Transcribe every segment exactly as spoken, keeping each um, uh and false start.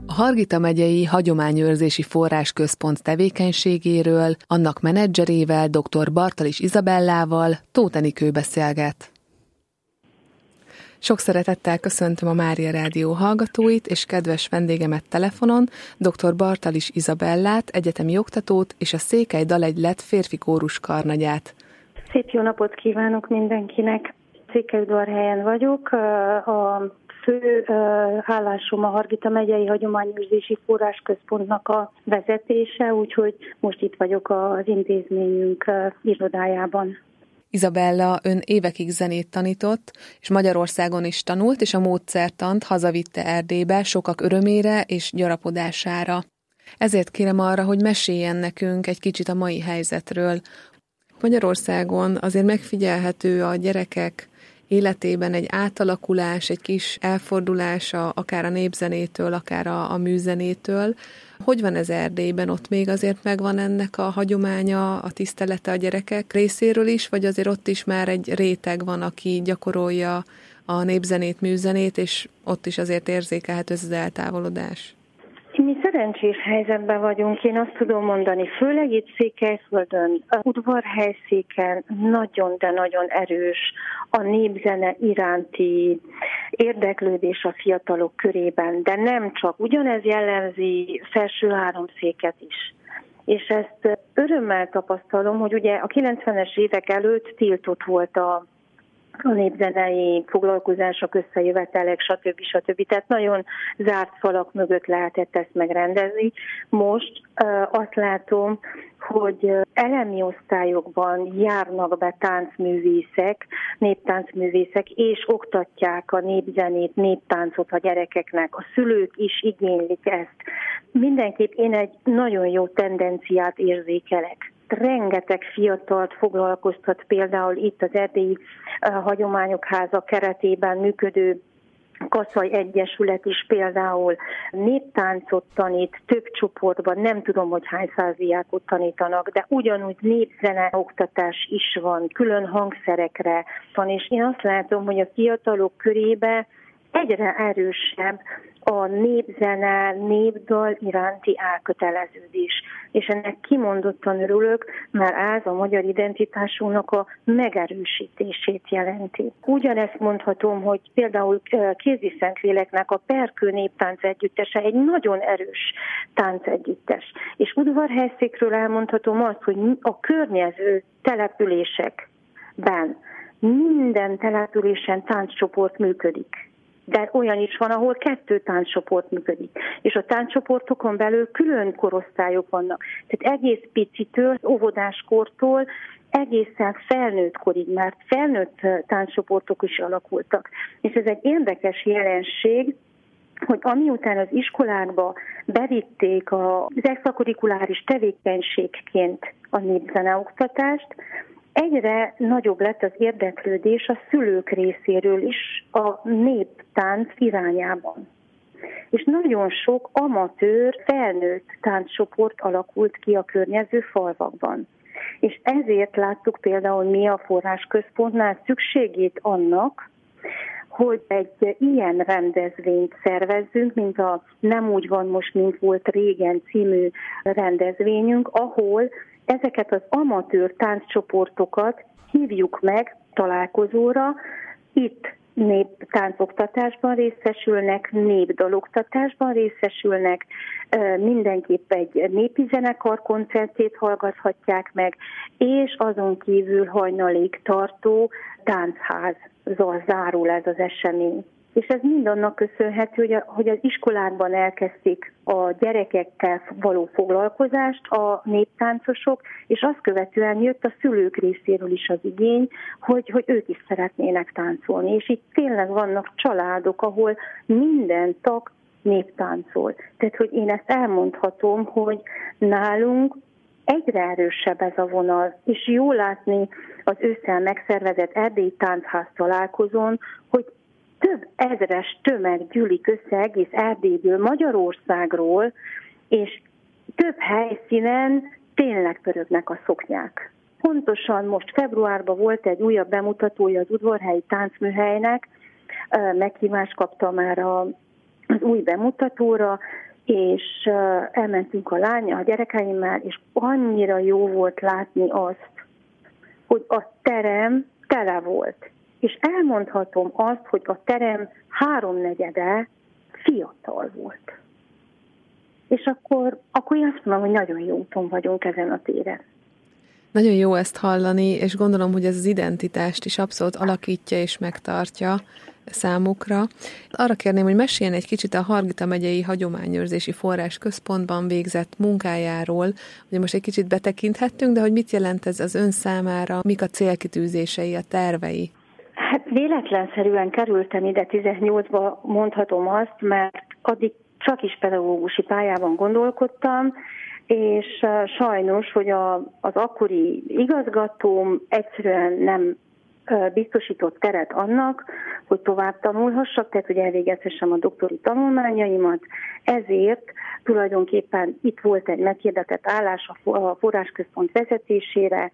A Hargita megyei Hagyományőrzési Forrásközpont tevékenységéről, annak menedzserével, dr. Bartalis Izabellával Tóth Enikő beszélget. Sok szeretettel köszöntöm a Mária Rádió hallgatóit és kedves vendégemet telefonon, dr. Bartalis Izabellát, egyetemi oktatót és a Székely Dalegy-lett férfi kórus karnagyát. Szép jó napot kívánok mindenkinek! Székelyudvarhelyen vagyok, a fő állásom a Hargita megyei Hagyományőrzési Forrásközpontnak a vezetése, úgyhogy most itt vagyok az intézményünk irodájában. Izabella, ön évekig zenét tanított, és Magyarországon is tanult, és a módszertant hazavitte Erdélybe sokak örömére és gyarapodására. Ezért kérem arra, hogy meséljen nekünk egy kicsit a mai helyzetről. Magyarországon azért megfigyelhető a gyerekek életében egy átalakulás, egy kis elfordulása, akár a népzenétől, akár a, a műzenétől. Hogy van ez Erdélyben? Ott még azért megvan ennek a hagyománya, a tisztelete a gyerekek részéről is, vagy azért ott is már egy réteg van, aki gyakorolja a népzenét, műzenét, és ott is azért érzékelhető ez az eltávolodás? Mi szerencsés helyzetben vagyunk, én azt tudom mondani, főleg itt Székelyföldön, a udvarhelyszéken nagyon, de nagyon erős a népzene iránti érdeklődés a fiatalok körében, de nem csak, ugyanez jellemzi felső háromszéket is. És ezt örömmel tapasztalom, hogy ugye a kilencvenes évek előtt tiltott volt a a népzenei foglalkozások, összejövetelek, stb. stb. Tehát nagyon zárt falak mögött lehetett ezt megrendezni. Most uh, azt látom, hogy elemi osztályokban járnak be táncművészek, néptáncművészek, és oktatják a népzenét, néptáncot a gyerekeknek. A szülők is igénylik ezt. Mindenképp én egy nagyon jó tendenciát érzékelek. Rengeteg fiatalt foglalkoztat például itt az Erdélyi Hagyományok Háza keretében működő Kaszai Egyesület is például néptáncot tanít, több csoportban, nem tudom, hogy hány száz diákot tanítanak, de ugyanúgy népzene oktatás is van, külön hangszerekre van, és én azt látom, hogy a fiatalok körébe egyre erősebb a népzene, népdal iránti elköteleződés. És ennek kimondottan örülök, mert ez a magyar identitásunknak a megerősítését jelenti. Ugyanezt mondhatom, hogy például Kézi Szentléleknek a Perkő néptánc együttese egy nagyon erős táncegyüttes. És udvarhelyszékről elmondhatom azt, hogy a környező településekben minden településen tánccsoport működik. De olyan is van, ahol kettő tánccsoport működik. És a tánccsoportokon belül külön korosztályok vannak. Tehát egész picitől, óvodáskortól egészen felnőtt korig, mert felnőtt tánccsoportok is alakultak. És ez egy érdekes jelenség, hogy amiután az iskolákba bevitték az extrakurikuláris tevékenységként a népzeneoktatást, egyre nagyobb lett az érdeklődés a szülők részéről is a néptánc irányában. És nagyon sok amatőr, felnőtt tánccsoport alakult ki a környező falvakban. És ezért láttuk például mi a Forrásközpontnál szükségét annak, hogy egy ilyen rendezvényt szervezzünk, mint a Nem úgy van most, mint volt régen című rendezvényünk, ahol ezeket az amatőr tánccsoportokat hívjuk meg találkozóra, itt néptáncoktatásban részesülnek, népdaloktatásban részesülnek, mindenképp egy népi zenekar koncertjét hallgathatják meg, és azon kívül hajnalig tartó táncházzal zárul ez az esemény. És ez mind annak köszönhető, hogy, a, hogy az iskolákban elkezdték a gyerekekkel való foglalkozást a néptáncosok, és azt követően jött a szülők részéről is az igény, hogy, hogy ők is szeretnének táncolni. És itt tényleg vannak családok, ahol minden tag néptáncol. Tehát, hogy én ezt elmondhatom, hogy nálunk egyre erősebb ez a vonal, és jó látni az ősszel megszervezett Erdélyi Táncház találkozón, hogy több ezres tömeg gyűlik össze egész Erdélyből, Magyarországról, és több helyszínen tényleg pörögnek a szoknyák. Pontosan most februárban volt egy újabb bemutatója az udvarhelyi táncműhelynek, meghívást kapta már a, az új bemutatóra, és elmentünk a lánya, a gyerekeimmel, és annyira jó volt látni azt, hogy a terem tele volt. És elmondhatom azt, hogy a terem háromnegyede fiatal volt. És akkor, akkor én azt mondom, hogy nagyon jó úton vagyunk ezen a téren. Nagyon jó ezt hallani, és gondolom, hogy ez az identitást is abszolút alakítja és megtartja számukra. Arra kérném, hogy meséljen egy kicsit a Hargita megyei Hagyományőrzési Forrásközpontban végzett munkájáról. Ugye most egy kicsit betekinthettünk, de hogy mit jelent ez az ön számára, mik a célkitűzései, a tervei? Hát véletlenszerűen kerültem ide tizennyolcba, mondhatom azt, mert addig csak is pedagógusi pályában gondolkodtam, és sajnos, hogy a, az akkori igazgatóm egyszerűen nem biztosított teret annak, hogy tovább tanulhassak, tehát hogy elvégezhessem a doktori tanulmányaimat, ezért tulajdonképpen itt volt egy meghirdetett állás a forrásközpont vezetésére,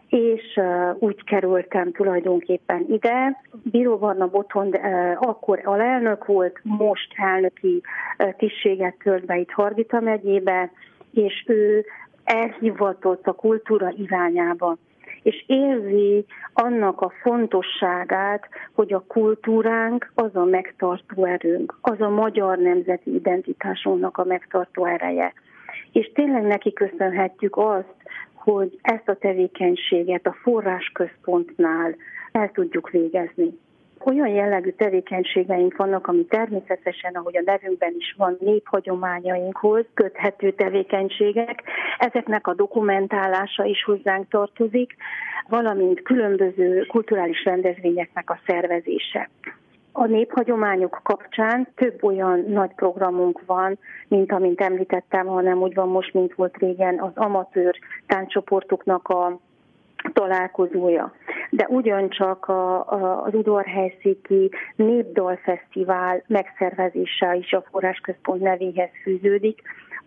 és úgy kerültem tulajdonképpen ide. Bíró Barna Botond akkor alelnök volt, most elnöki tisztséget tölt be itt Hargita megyébe, és ő elhivatott a kultúra irányába, és érzi annak a fontosságát, hogy a kultúránk az a megtartó erőnk, az a magyar nemzeti identitásunknak a megtartó ereje. És tényleg neki köszönhetjük azt, hogy ezt a tevékenységet a forrásközpontnál el tudjuk végezni. Olyan jellegű tevékenységeink vannak, ami természetesen, ahogy a nevünkben is van, néphagyományainkhoz köthető tevékenységek. Ezeknek a dokumentálása is hozzánk tartozik, valamint különböző kulturális rendezvényeknek a szervezése. A néphagyományok kapcsán több olyan nagy programunk van, mint amint említettem, hanem úgy van most, mint volt régen az amatőr tánccsoportoknak a találkozója. De ugyancsak a, a, az Udvarhelyszéki Népdalfesztivál megszervezése is a Forrásközpont nevéhez fűződik,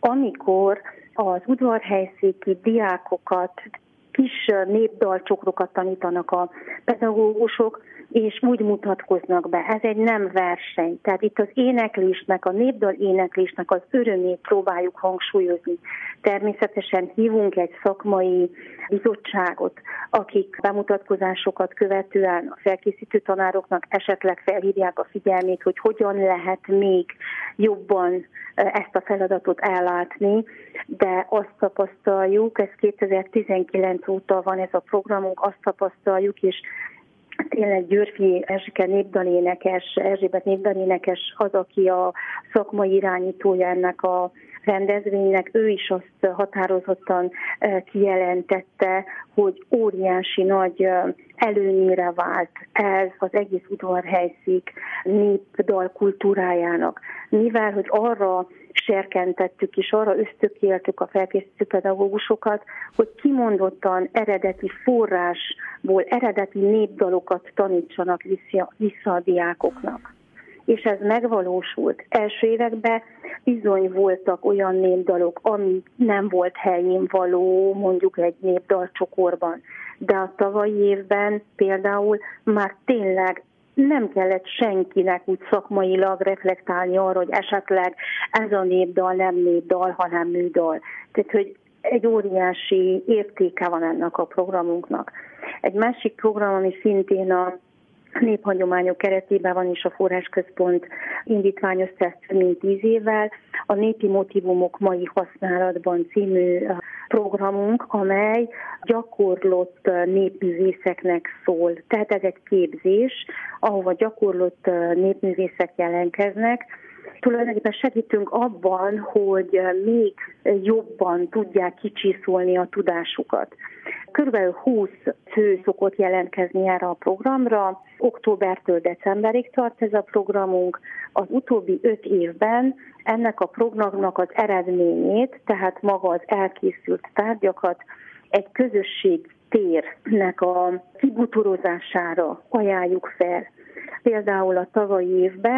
amikor az udvarhelyszéki diákokat, kis népdalcsokrokat tanítanak a pedagógusok, és úgy mutatkoznak be. Ez egy nem verseny. Tehát itt az éneklésnek, a népdal éneklésnek az örömét próbáljuk hangsúlyozni. Természetesen hívunk egy szakmai bizottságot, akik bemutatkozásokat követően a felkészítő tanároknak esetleg felhívják a figyelmét, hogy hogyan lehet még jobban ezt a feladatot ellátni, de azt tapasztaljuk, ez kétezer-tizenkilenc óta van ez a programunk, azt tapasztaljuk, és tényleg Györfi Erzsike népdalénekes, Erzsébet népdalénekes az, aki a szakmai irányítója ennek a rendezvénynek, ő is azt határozottan kijelentette, hogy óriási nagy előnyére vált ez az egész udvarhelyszék népdal kultúrájának. Mivel, hogy arra serkentettük és arra ösztökéltük a felkészítő pedagógusokat, hogy kimondottan eredeti forrásból eredeti népdalokat tanítsanak vissza, vissza a diákoknak. És ez megvalósult. Első években bizony voltak olyan népdalok, ami nem volt helyén való, mondjuk egy népdalcsokorban. De a tavalyi évben például már tényleg nem kellett senkinek úgy szakmailag reflektálni arra, hogy esetleg ez a népdal nem népdal, hanem műdal. Tehát, hogy egy óriási értéke van ennek a programunknak. Egy másik program, ami szintén a néphagyományok keretében van, és a Forrásközpont indítványozta ezt több mint tíz évvel, a Népi Motívumok mai használatban című programunk, amely gyakorlott népművészeknek szól. Tehát ez egy képzés, ahova gyakorlott népművészek jelentkeznek. Tulajdonképpen segítünk abban, hogy még jobban tudják kicsiszolni a tudásukat. Körülbelül húsz fő szokott jelentkezni erre a programra, októbertől decemberig tart ez a programunk. Az utóbbi öt évben ennek a programnak az eredményét, tehát maga az elkészült tárgyakat egy közösség térnek a kibutorozására ajánljuk fel. Például a tavalyi évben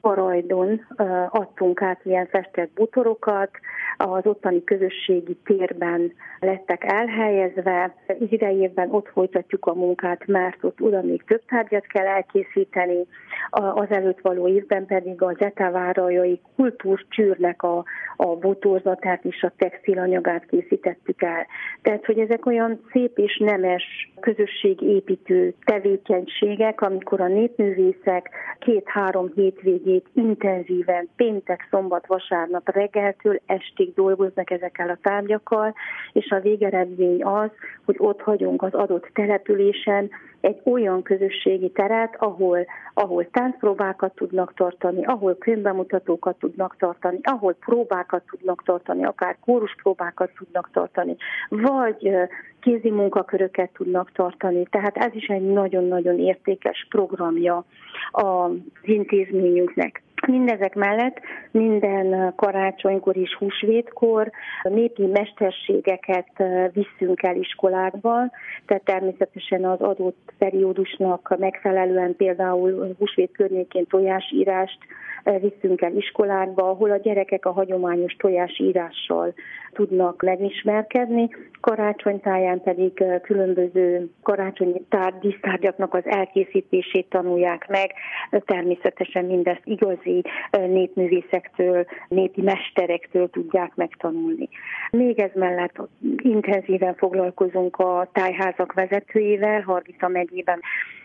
Parajdon adtunk át ilyen festett bútorokat, az ottani közösségi térben lettek elhelyezve. Idejében ott folytatjuk a munkát, mert ott oda még több tárgyat kell elkészíteni. Az előtt való évben pedig az etávárajai kultúrcsűrnek a, a bútorzatát és a textilanyagát készítettük el. Tehát, hogy ezek olyan szép és nemes közösségépítő tevékenységek, amikor a népművészek két-három hétvégét intenzíven péntek, szombat, vasárnap reggeltől estig dolgoznak ezekkel a tárgyakkal, és a végeredmény az, hogy ott hagyunk az adott településen egy olyan közösségi teret, ahol, ahol táncpróbákat tudnak tartani, ahol könyvbemutatókat tudnak tartani, ahol próbákat tudnak tartani, akár kóruspróbákat tudnak tartani, vagy kézi munkaköröket tudnak tartani. Tehát ez is egy nagyon-nagyon értékes programja az intézményünknek. Mindezek mellett minden karácsonykor és húsvétkor népi mesterségeket visszünk el iskolákba, tehát természetesen az adott periódusnak megfelelően például húsvét környékén tojásírást visszünk el iskolákba, ahol a gyerekek a hagyományos tojásírással tudnak megismerkedni, karácsonytáján pedig különböző karácsonyi tárgy, dísztárgyaknak az elkészítését tanulják meg, természetesen mindezt igazi népművészektől, népi mesterektől tudják megtanulni. Még ez mellett intenzíven foglalkozunk a tájházak vezetőivel, Hargita megyében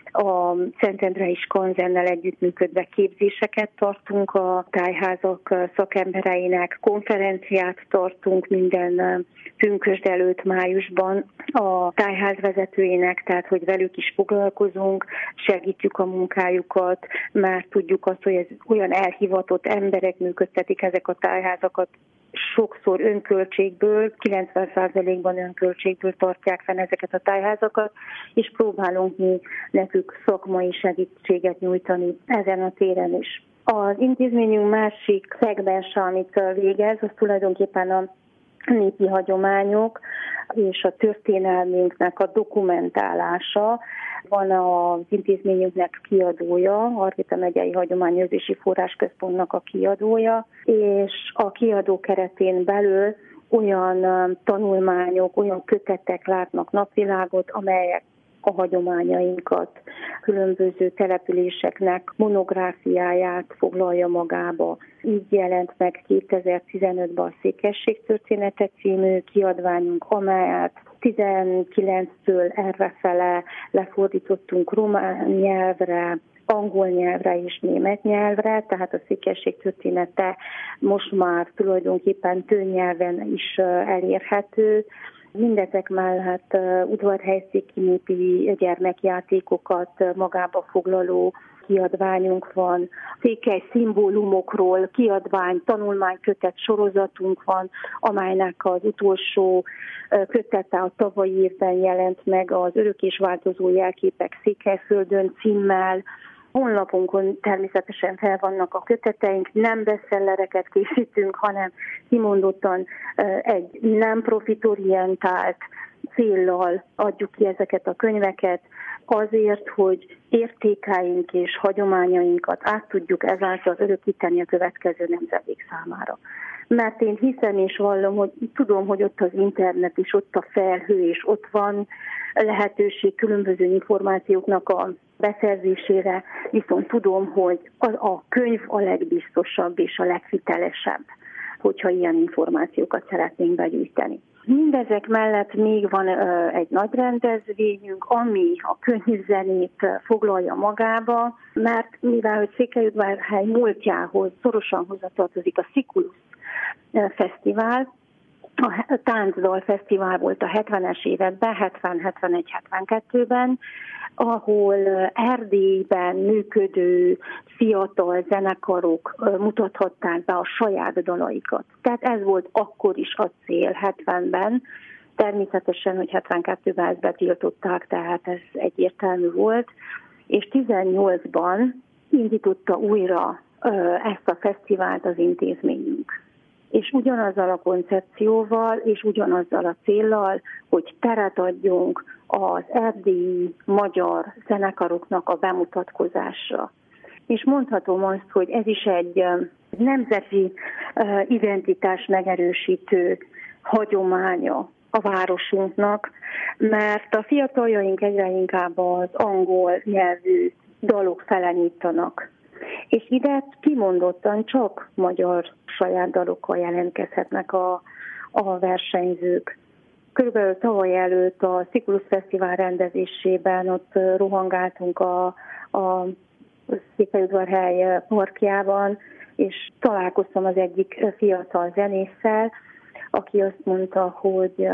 a Szentendrei Skanzennel együttműködve képzéseket tartunk a tájházak szakembereinek, konferenciát tartunk minden pünkösd előtt májusban a tájház vezetőinek, tehát hogy velük is foglalkozunk, segítjük a munkájukat, mert tudjuk azt, hogy ez olyan elhivatott emberek működtetik ezek a tájházakat, sokszor önköltségből, kilencven százalékban önköltségből tartják fenn ezeket a tájházakat, és próbálunk mi nekük szakmai segítséget nyújtani ezen a téren is. Az intézményünk másik szegmense, amit végez, az tulajdonképpen a népi hagyományok és a történelmünknek a dokumentálása. Van az intézményünknek kiadója, Hargita megyei Hagyományőrzési Forrásközpontnak a kiadója, és a kiadó keretén belül olyan tanulmányok, olyan kötetek látnak napvilágot, amelyek a hagyományainkat, különböző településeknek monográfiáját foglalja magába. Így jelent meg kétezer-tizenötben a Székességtörténete című kiadványunk, amelyet tizenkilenctől errefele lefordítottunk román nyelvre, angol nyelvre és német nyelvre, tehát a Székesség története most már tulajdonképpen tőnyelven is elérhető. Mindezek mellett udvarhelyszéki népi gyermekjátékokat magába foglaló kiadványunk van, székely szimbólumokról kiadvány, tanulmánykötet sorozatunk van, amelynek az utolsó kötete a tavalyi évben jelent meg, az Örök és változó jelképek Székelyföldön címmel. Honlapunkon természetesen fel vannak a köteteink, nem bestsellereket készítünk, hanem kimondottan egy nem profitorientált céllal adjuk ki ezeket a könyveket, azért, hogy értékeink és hagyományainkat át tudjuk ezáltal örökíteni a következő nemzedék számára. Mert én hiszem és vallom, hogy tudom, hogy ott az internet és ott a felhő, és ott van lehetőség különböző információknak a beszerzésére, viszont tudom, hogy a, a könyv a legbiztosabb és a legvitelesebb, hogyha ilyen információkat szeretnénk begyűjteni. Mindezek mellett még van ö, egy nagy rendezvényünk, ami a könyvzenét foglalja magába, mert mivel hogy Székelyudvarhely múltjához szorosan hozzátartozik a Szikulus Fesztivál, a Táncdal Fesztivál volt a hetvenes években, hetven, hetvenegy, hetvenkettőben, ahol Erdélyben működő fiatal zenekarok mutathatták be a saját dalaikat. Tehát ez volt akkor is a cél, hetvenben. Természetesen, hogy hetvenkettőben ezt betiltották, tehát ez egyértelmű volt. És tizennyolcban indította újra ezt a fesztivált az intézményünk. És ugyanazzal a koncepcióval, és ugyanazzal a céllal, hogy teret adjunk az erdélyi magyar zenekaroknak a bemutatkozásra. és mondhatom azt, hogy ez is egy nemzeti identitás megerősítő hagyománya a városunknak, mert a fiataljaink egyre inkább az angol nyelvű dalok fele nyitanak. És ide kimondottan csak magyar saját dalokkal jelentkezhetnek a, a versenyzők. Körülbelül tavaly előtt a Sziklus Fesztivál rendezésében ott rohangáltunk a, a Székelyudvarhely parkjában, és találkoztam az egyik fiatal zenésszel, aki azt mondta, hogy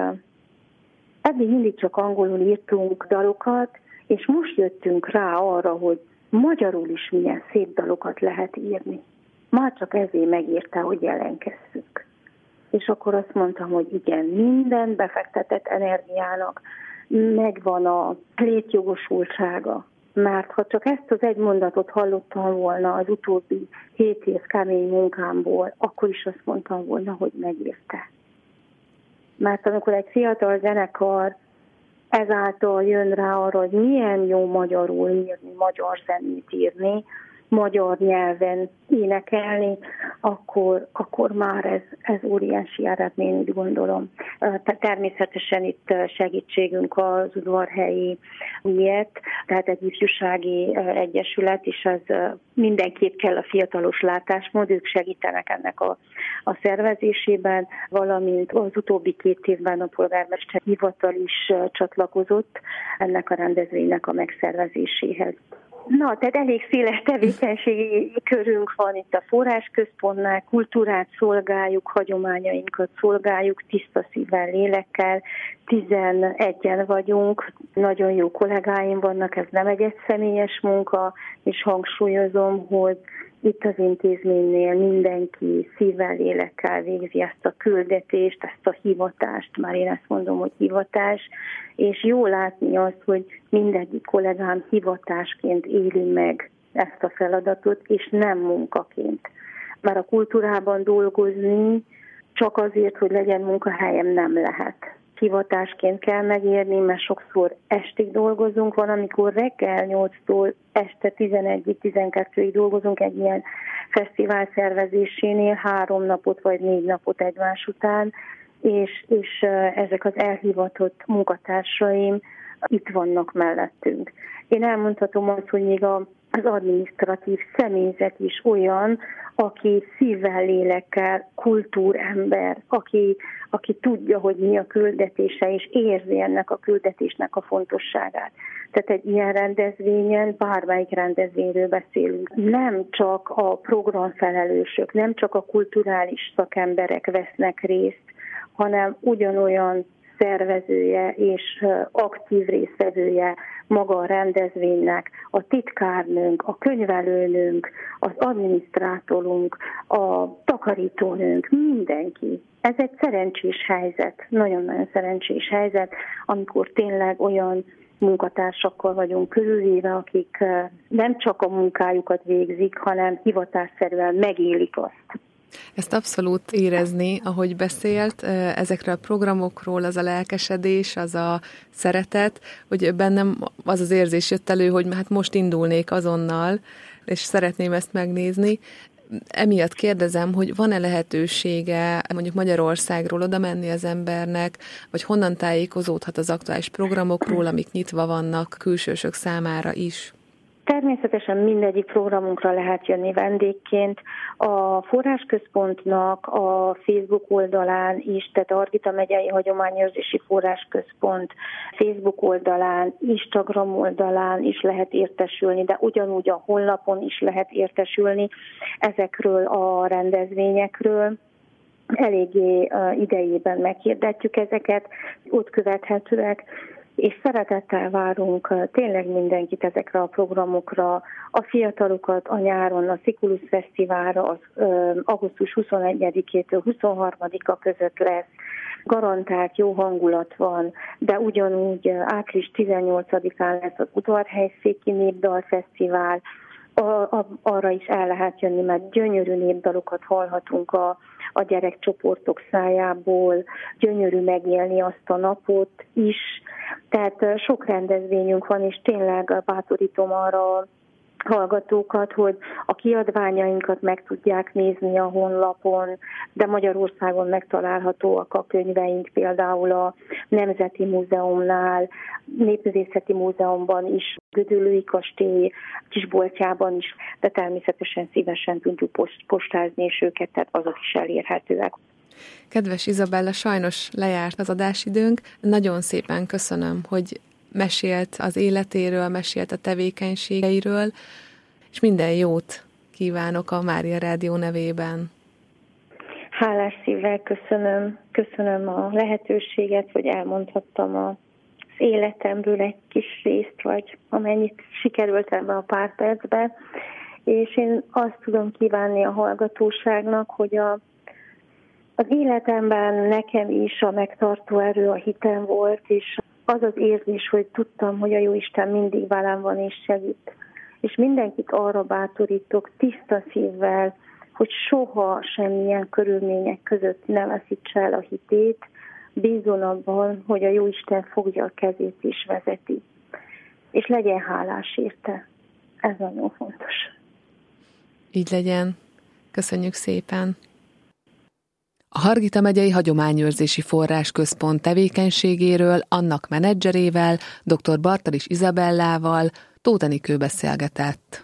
eddig mindig csak angolul írtunk dalokat, és most jöttünk rá arra, hogy magyarul is milyen szép dalokat lehet írni. Már csak ezért megírta, hogy jelenkezzünk. És akkor azt mondtam, hogy igen, minden befektetett energiának megvan a létjogosultsága. Mert ha csak ezt az egy mondatot hallottam volna az utóbbi hét év kemény munkámból, akkor is azt mondtam volna, hogy megírta. Mert amikor egy fiatal zenekar ezáltal jön rá arra, hogy milyen jó magyarul írni, magyar zenét írni, magyar nyelven énekelni, akkor, akkor már ez, ez óriási eredmény, úgy gondolom. Természetesen itt segítségünk az udvarhelyi miért, tehát egy ifjúsági egyesület, és ez mindenképp kell a fiatalos látásmód, ők segítenek ennek a, a szervezésében, valamint az utóbbi két évben a polgármester hivatal is csatlakozott ennek a rendezvénynek a megszervezéséhez. Na, tehát elég széles tevékenységi körünk van itt a forrásközpontnál, kultúrát szolgáljuk, hagyományainkat szolgáljuk, tiszta szívvel, lélekkel, tizenegyen vagyunk, nagyon jó kollégáim vannak, ez nem egy egyszemélyes munka, és hangsúlyozom, hogy itt az intézménynél mindenki szívvel, lélekkel végzi ezt a küldetést, ezt a hivatást, már én ezt mondom, hogy hivatás, és jó látni azt, hogy mindegyik kollégám hivatásként éli meg ezt a feladatot, és nem munkaként. Már a kultúrában dolgozni csak azért, hogy legyen munkahelyem, nem lehet. Hivatásként kell megérni, mert sokszor estig dolgozunk, van, amikor reggel nyolctól este tizenegyig, tizenkettőig dolgozunk egy ilyen fesztivál szervezésénél, három napot vagy négy napot egymás után, és, és ezek az elhivatott munkatársaim itt vannak mellettünk. Én elmondhatom azt, hogy még a az adminisztratív személyzet is olyan, aki szívvel, lélekkel, kultúrember, aki, aki tudja, hogy mi a küldetése, és érzi ennek a küldetésnek a fontosságát. Tehát egy ilyen rendezvényen, bármelyik rendezvényről beszélünk, nem csak a programfelelősök, nem csak a kulturális szakemberek vesznek részt, hanem ugyanolyan szervezője és aktív résztvevője maga a rendezvénynek, a titkárnőnk, a könyvelőnünk, az adminisztrátorunk, a takarítónőnk, mindenki. Ez egy szerencsés helyzet, nagyon-nagyon szerencsés helyzet, amikor tényleg olyan munkatársakkal vagyunk körülvéve, akik nem csak a munkájukat végzik, hanem hivatásszerűen megélik azt. Ezt abszolút érezni, ahogy beszélt, ezekre a programokról, az a lelkesedés, az a szeretet, hogy bennem az az érzés jött elő, hogy hát most indulnék azonnal, és szeretném ezt megnézni. Emiatt kérdezem, hogy van-e lehetősége mondjuk Magyarországról oda menni az embernek, vagy honnan tájékozódhat az aktuális programokról, amik nyitva vannak külsősök számára is? Természetesen mindegyik programunkra lehet jönni vendégként. A Forrásközpontnak a Facebook oldalán is, tehát Argita megyei Hagyományőrzési Forrásközpont Facebook oldalán, Instagram oldalán is lehet értesülni, de ugyanúgy a honlapon is lehet értesülni ezekről a rendezvényekről. Eléggé idejében meghirdetjük ezeket, ott követhetőek, és szeretettel várunk tényleg mindenkit ezekre a programokra, a fiatalokat a nyáron a Sziklus Fesztiválra, az augusztus huszonegyedikétől huszonharmadika között lesz. Garantált jó hangulat van, de ugyanúgy április tizennyolcadikán lesz az Udvarhely-széki Népdalfesztivál, A, a, arra is el lehet jönni, mert gyönyörű népdalokat hallhatunk a, a gyerekcsoportok szájából, gyönyörű megélni azt a napot is. Tehát sok rendezvényünk van, és tényleg bátorítom arra hallgatókat, hogy a kiadványainkat meg tudják nézni a honlapon, de Magyarországon megtalálhatóak a könyveink, például a Nemzeti Múzeumnál, Népművészeti Múzeumban is, Gödöllői Kastély kisboltjában is, de természetesen szívesen tudjuk postázni és őket, tehát azok is elérhetőek. Kedves Izabella, sajnos lejárt az adásidőnk. Nagyon szépen köszönöm, hogy mesélt az életéről, mesélt a tevékenységeiről, és minden jót kívánok a Mária Rádió nevében. Hálás szívvel köszönöm, köszönöm a lehetőséget, hogy elmondhattam az életemből egy kis részt, vagy amennyit sikerült ebbe a pár percbe, és én azt tudom kívánni a hallgatóságnak, hogy a Az életemben nekem is a megtartó erő a hitem volt, és az az érzés, hogy tudtam, hogy a Jóisten mindig velem van és segít. És mindenkit arra bátorítok tiszta szívvel, hogy soha semmilyen körülmények között ne veszítse el a hitét, bízzon abban, hogy a Jóisten fogja a kezét és vezeti. És legyen hálás érte. Ez nagyon fontos. Így legyen. Köszönjük szépen. A Hargita megyei Hagyományőrzési Forrásközpont tevékenységéről, annak menedzserével, dr. Bartalis Izabellával Tóth Enikő beszélgetett.